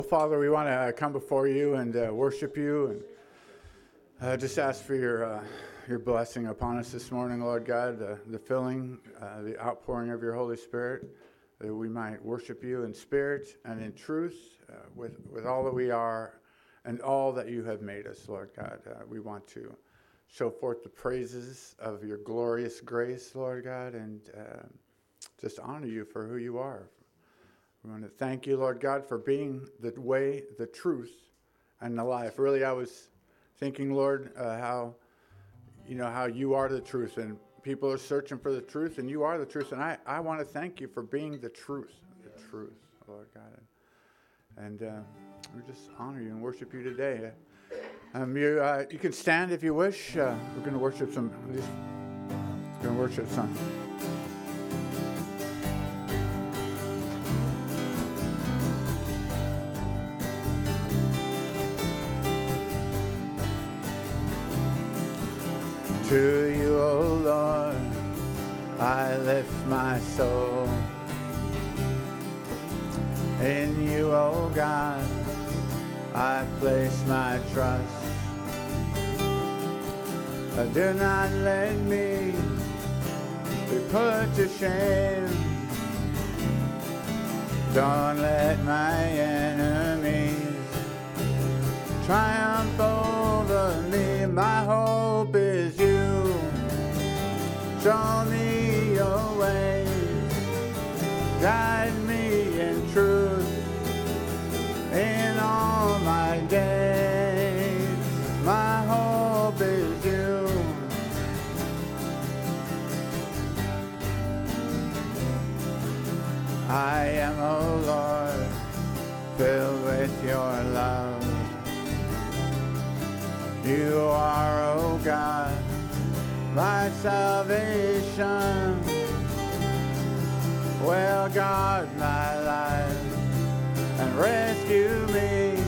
Father, we want to come before you and worship you and just ask for your blessing upon us this morning, Lord God, the filling, the outpouring of your Holy Spirit, that we might worship you in spirit and in truth with all that we are and all that you have made us, Lord God. We want to show forth the praises of your glorious grace, Lord God, and just honor you for who you are. We want to thank you, Lord God, for being the way, the truth, and the life. Really, I was thinking, Lord, how you are the truth, and people are searching for the truth, and you are the truth. And I want to thank you for being the truth, Lord God. And we just honor you and worship you today. You can stand if you wish. We're going to worship some. To you, O Lord, I lift my soul. In you, O God, I place my trust. Do not let me be put to shame. Don't let my enemies triumph over me. My hope is you. Show me your ways. Guide me in truth in all my days. My hope is you. I am, O Lord, filled with your love. You are, O God, my salvation. Well, guard my life and rescue me.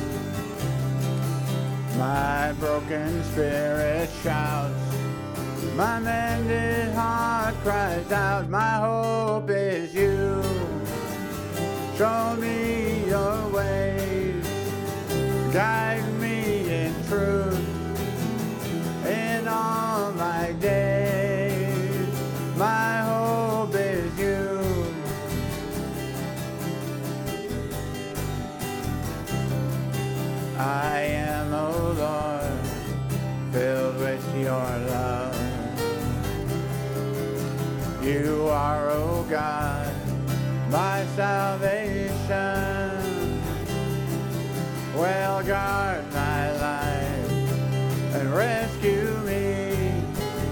My broken spirit shouts, my mended heart cries out. My hope is you. Show me your ways. Guide me in truth in all my days. My hope is you. I am, O Lord, filled with your love. You are, O God, my salvation. Well, guard my life and rescue me.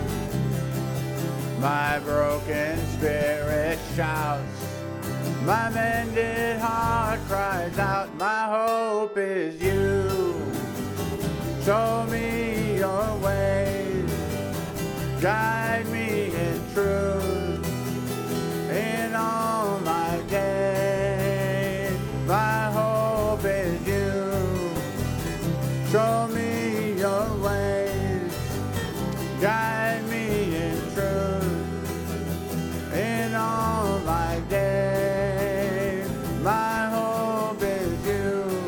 My broken spirit shouts, my mended heart cries out. My hope is you. Show me your ways. Guide me in truth in all my days. My hope is you. Show me your ways. Guide me in truth in all my days. My hope is you.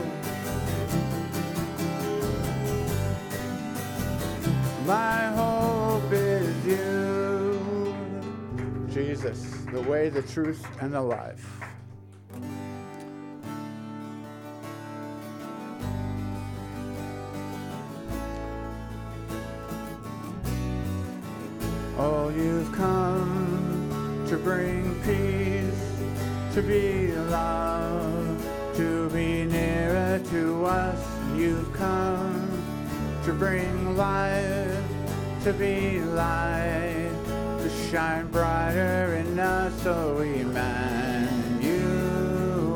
My hope is you. Jesus, the way, the truth, and the life. Oh, you've come to bring peace, to be loved, to be nearer to us. You've come to bring life, to be light, to shine brighter in us. Oh, Emmanuel,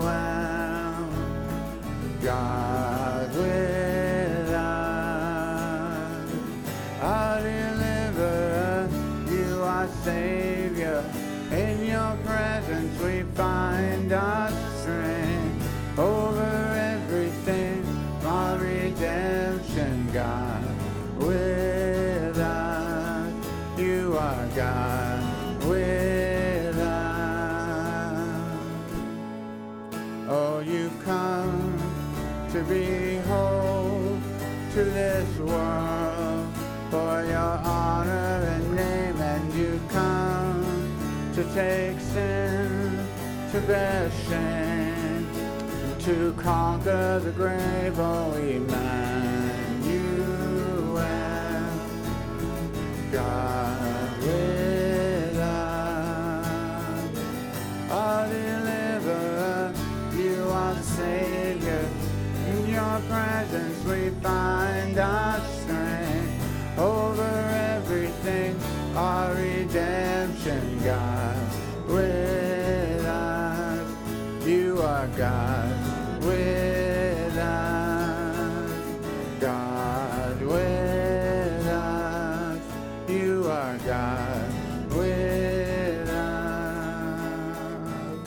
God with us, our deliverer, you are Savior. In your presence we find our strength over everything, our redemption, God with us. You are God with us. Oh, you've come to behold to this world for your honor and name, and you come to take sin, to bear shame, to conquer the grave, oh Emmanuel, God with us, our deliverer, you are Savior. In your presence we find our strength over everything, our redemption, God with us. You are God with us, God with us. You are God with us.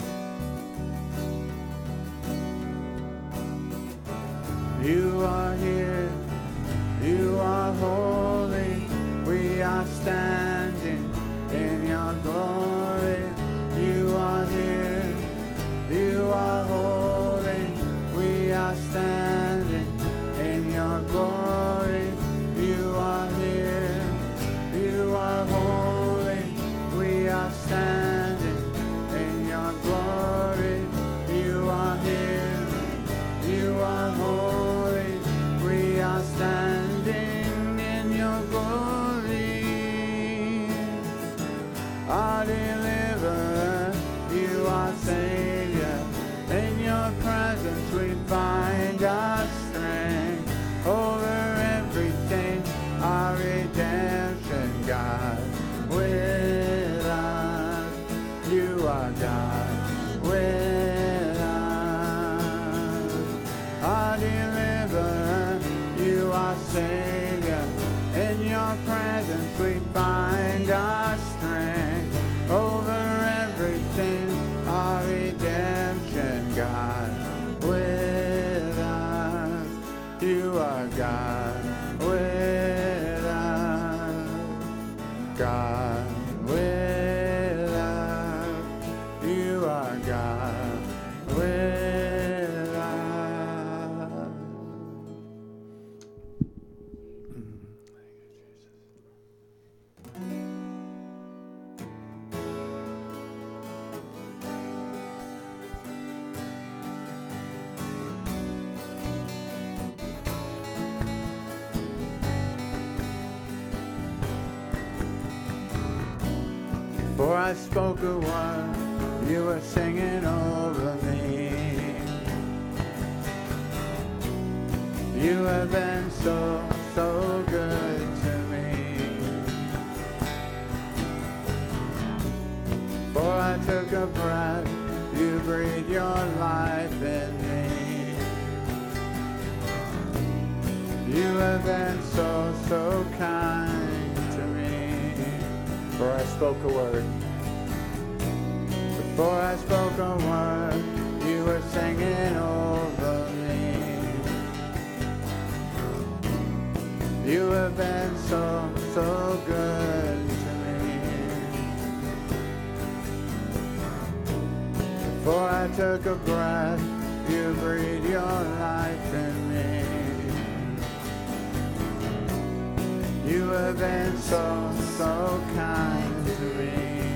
You are here, you are holy, we are standing in your glory. You are here, you are holy, we are standing in your glory. You are here, you are holy, we are standing in your glory. You are here, you are holy, we are standing in your glory. Our deliverer, you are Savior. In your presence we find our strength over everything, our redemption, God with us. You are God with us. Our deliverer, you are Savior. In your presence we find our strength over everything, our redemption, God with us. You are God with us, God with us. You are God with us. Before I spoke a word, you were singing over me. You have been so, so good to me. Before I took a breath, you breathed your life in me. You have been so, so kind to me. Before I spoke a word, before I spoke a word, you were singing over me. You have been so, so good to me. Before I took a breath, you breathed your life in me. You have been so, so kind to me.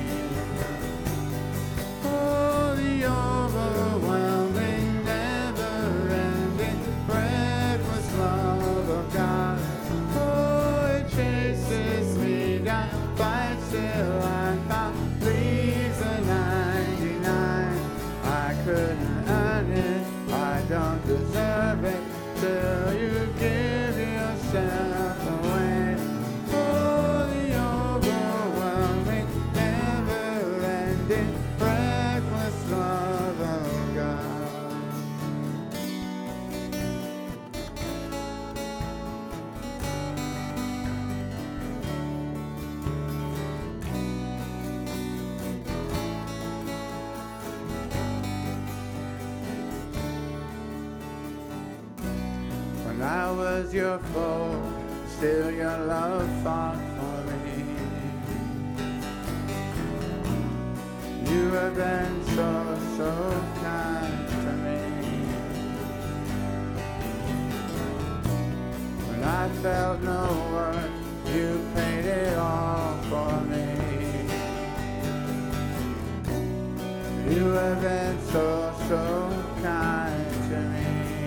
Oh, the overwhelming, never-ending, reckless love of God. Oh, it chases me down, fights till I found, leaves the 99. I couldn't earn it, I don't deserve it, till you give yourself away. Oh, the overwhelming, never-ending, reckless love of God. When I was your foe, still your love fought for me. You have been so, so kind to me. I felt no worth, you paid it all for me. You have been so, so kind to me.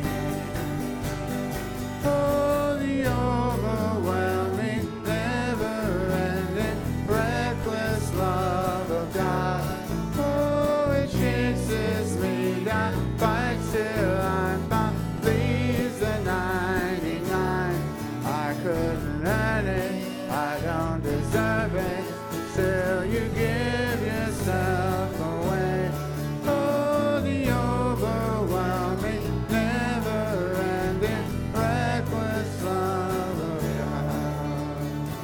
Oh, the overwhelming, never-ending, reckless love of God. Oh, it chases me down, fights till I'm found, leaves the 99. I couldn't earn it, I don't deserve it, still you give yourself away. Oh, the overwhelming, never-ending, reckless love of God.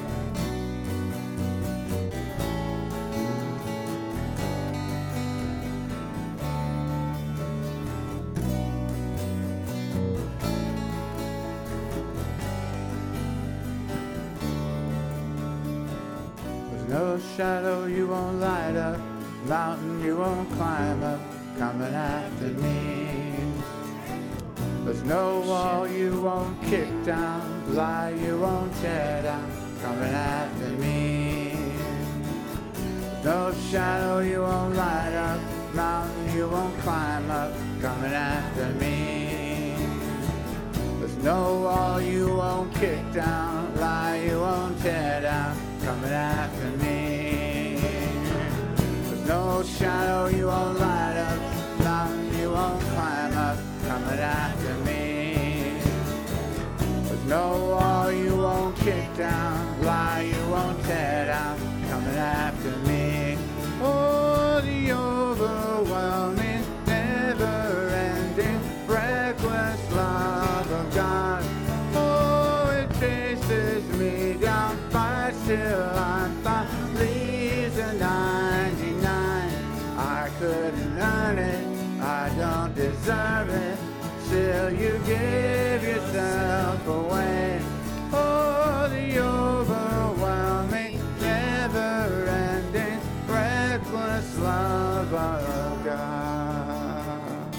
There's no shadow you won't light up, mountain you won't climb up, coming after me. There's no wall you won't kick down, lie you won't tear down, coming after me. There's no shadow you won't light up, mountain you won't climb up, coming after me. There's no wall you won't kick down, lie you won't tear down, coming after me. There's no shadow you won't light up, mountain you won't climb up, coming after me. There's no wall you won't kick down, lie you won't tear down, coming after me. Oh, the overwhelming, never-ending, reckless love of God. Oh, it chases me down, fights till I'm found, leaves a 99. I couldn't earn it, I don't deserve it, still you give yourself away. Oh, the overwhelming, never-ending, reckless love of God.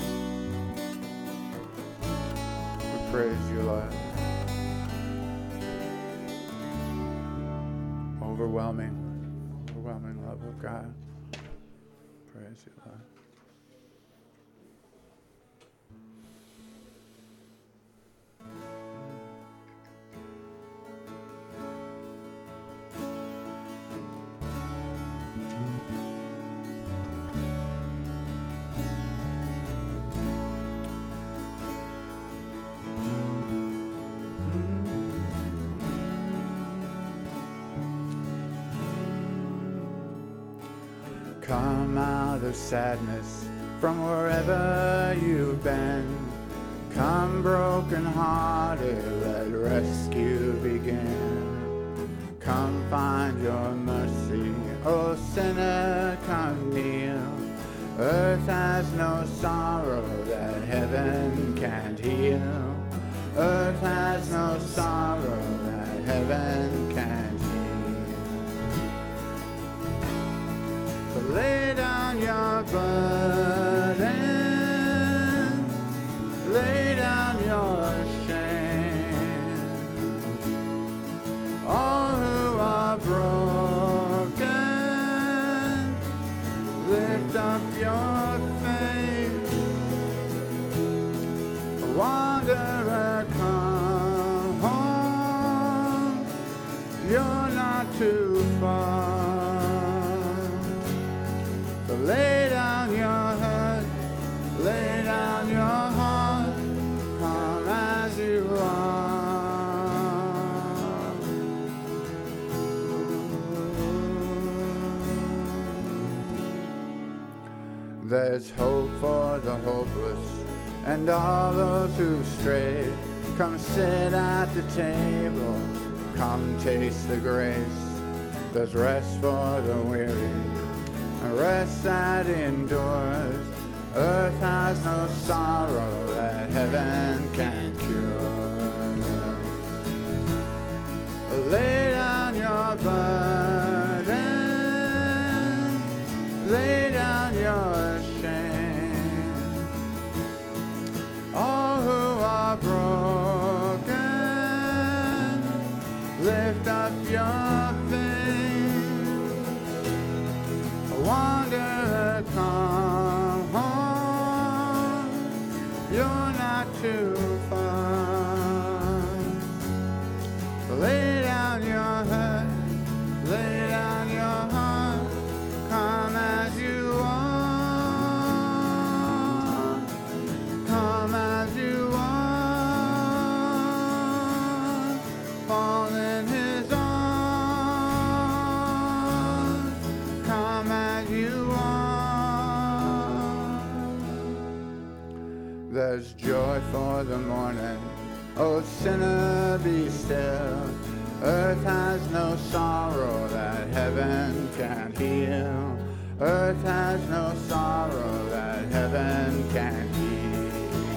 We praise you, Lord. Overwhelming love of God. Praise you, Lord. Come out of sadness from wherever you've been. Come broken hearted, let rescue begin. Come find your mercy, oh sinner, come kneel. Earth has no sorrow that heaven can't heal. Earth has no sorrow that heaven can't heal. So lay down your burden, lay down your shame. All who are broken, lift up your faith. Wanderer, come home, you're not too far. So lay down your head, lay down your heart, come as you are. There's hope for the hopeless and all those who strayed. Come sit at the table, come taste the grace. There's rest for the weary, a rest that endures. Earth has no sorrow that heaven can't cure. Lay down your burden, lay down your shame. All who are broken, not too far. Lay down your head, lay down your heart, come as you are, come as you are, fall in his arms, come as you are. There's joy for the morning, oh sinner, be still. Earth has no sorrow that heaven can't heal. Earth has no sorrow that heaven can't heal.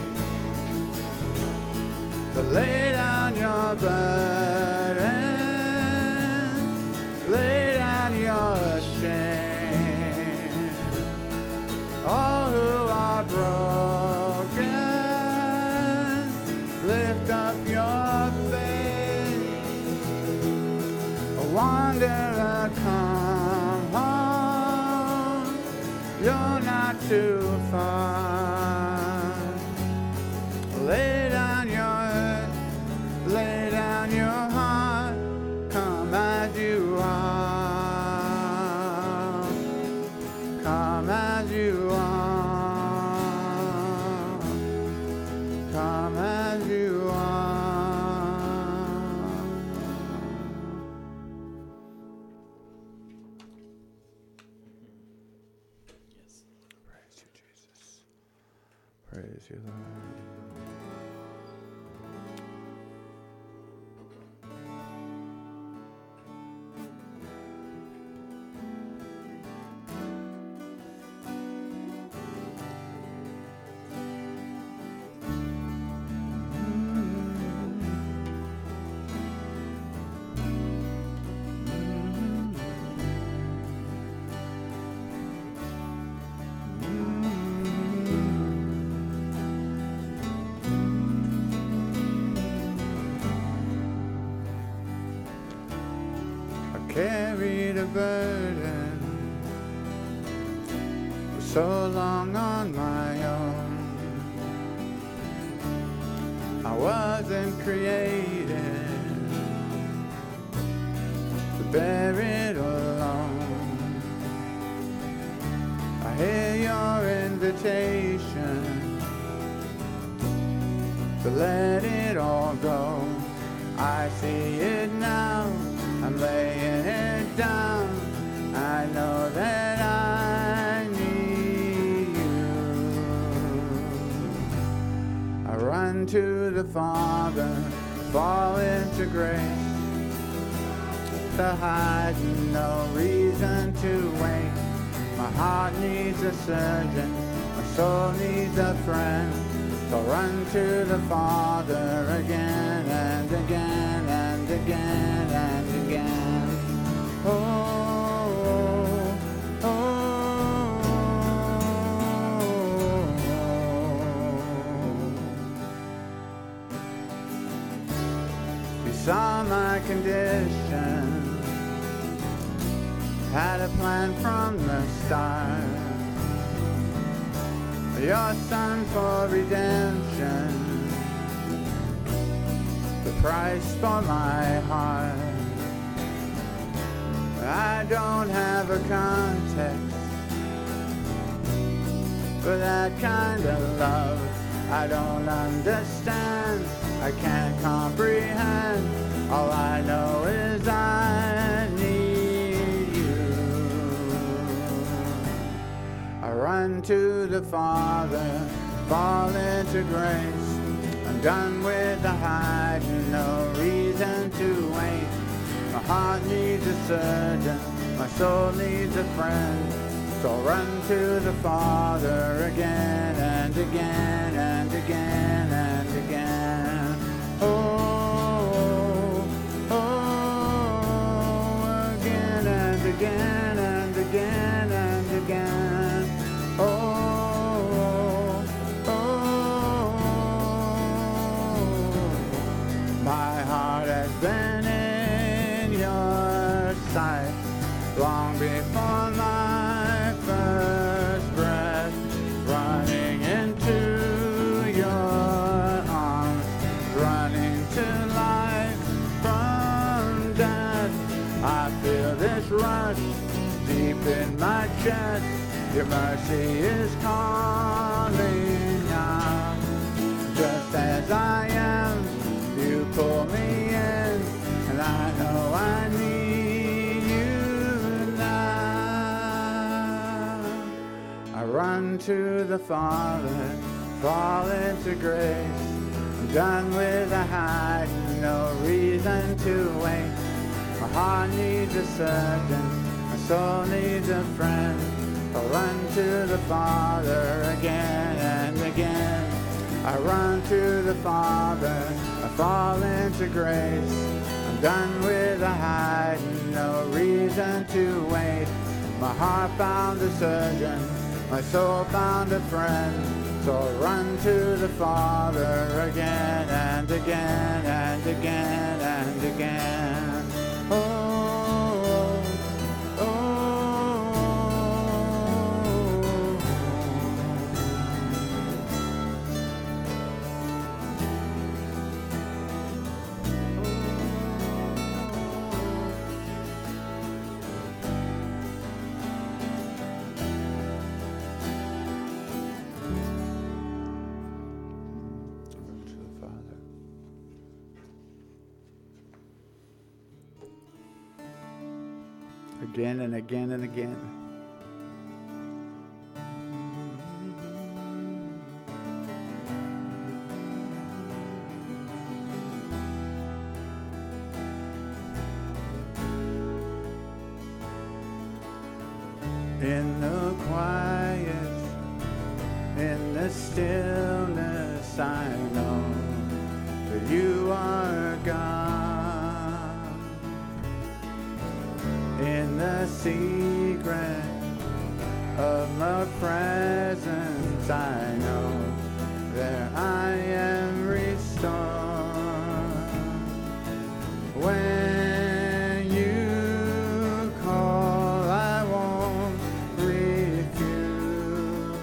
So lay down your burden, lay down your shame. All who are broken, lift up your faith. Wanderer, come home, you're not too far. Lay down your head, lay down your heart, come as you are, come as you are, come as you are. Praise you, Jesus. Praise you, Lord. Carried a burden for so long on my own. I wasn't created to bear it alone. I hear your invitation to let it all go. I see it now, I'm laying it down. I know that I need you. I run to the Father, fall into grace. To hide, no reason to wait. My heart needs a surgeon, my soul needs a friend. So run to the Father again and again and again and again. Oh, oh, oh. You saw my condition, had a plan from the start. Your son for redemption, the price for my heart. I don't have a context for that kind of love. I don't understand, I can't comprehend. All I know is I need you. I run to the Father, fall into grace. I'm done with the hiding, no reason to wait. My heart needs a surgeon, my soul needs a friend. So run to the Father again and again and again and again. Oh, oh, again and again and again and again. Oh, oh, my heart has been in your sight long before my first breath, running into your in my chest. Your mercy is calling now. Just as I am, you pull me in, and I know I need you now. I run to the Father, fall into grace. I'm done with the hiding, no reason to wait. My heart needs a surgeon, my soul needs a friend. I'll run to the Father again and again. I run to the Father, I fall into grace. I'm done with the hiding, no reason to wait. My heart found a surgeon, my soul found a friend. So I'll run to the Father again and again and again and again. Oh. Again and again and again. In the quiet, in the stillness, I know that you are God. In the secret of my presence, I know that I am restored. When you call, I won't refuse.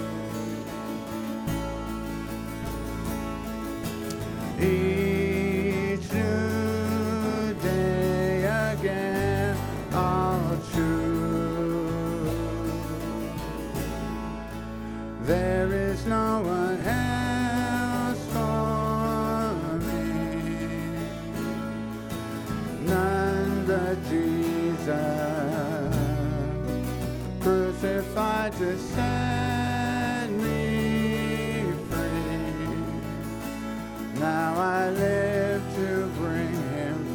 Each new day again, all true. There is no one else for me, none but Jesus, crucified to set me free. Now I live to bring him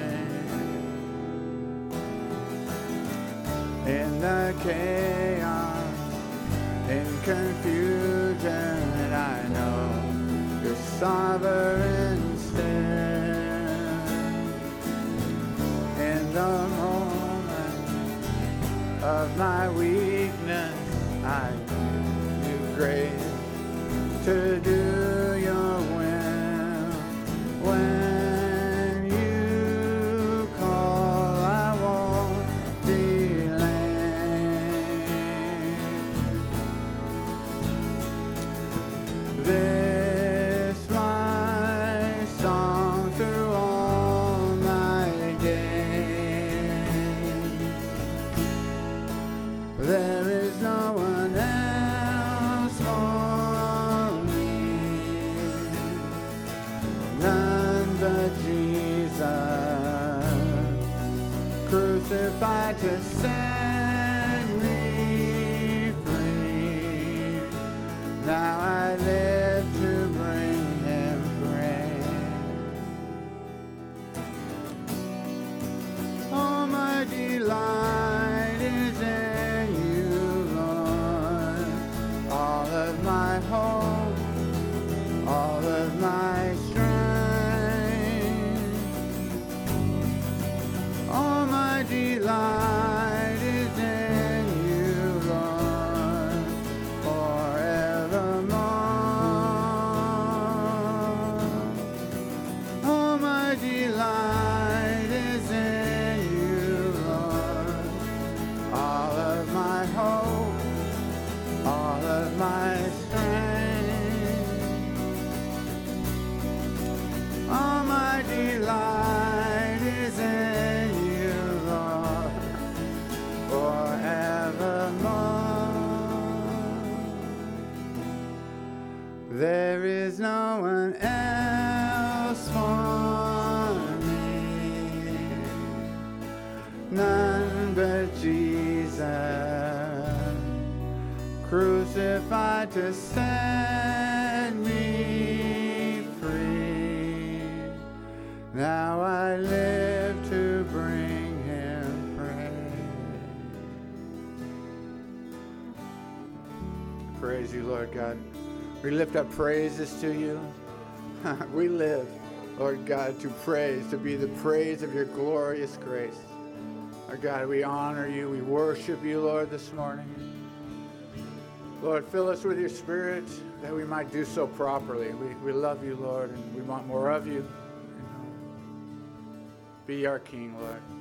praise. In the chaos, in confusion, I know you're sovereign still. In the moment of my weakness, I give you grace to do your will. When you call, I won't delay. This my song through all my days. There is no one else for me, none but Jesus, crucified to set me free. Now I live to bring him praise. All my delight is in you, Lord. All of my hope, all of my strength, all my delight is in you, Lord, forevermore. All my delight is in you, Lord. All of my hope, all of my strength, all my delight is in you, Lord, forever. to set me free. Now I live to bring him praise. Praise you, Lord God. We lift up praises to you. We live, Lord God, to praise, to be the praise of your glorious grace. Lord God, we honor you. We worship you, Lord, this morning. Lord, fill us with your Spirit that we might do so properly. We love you, Lord, and we want more of you. Be our King, Lord.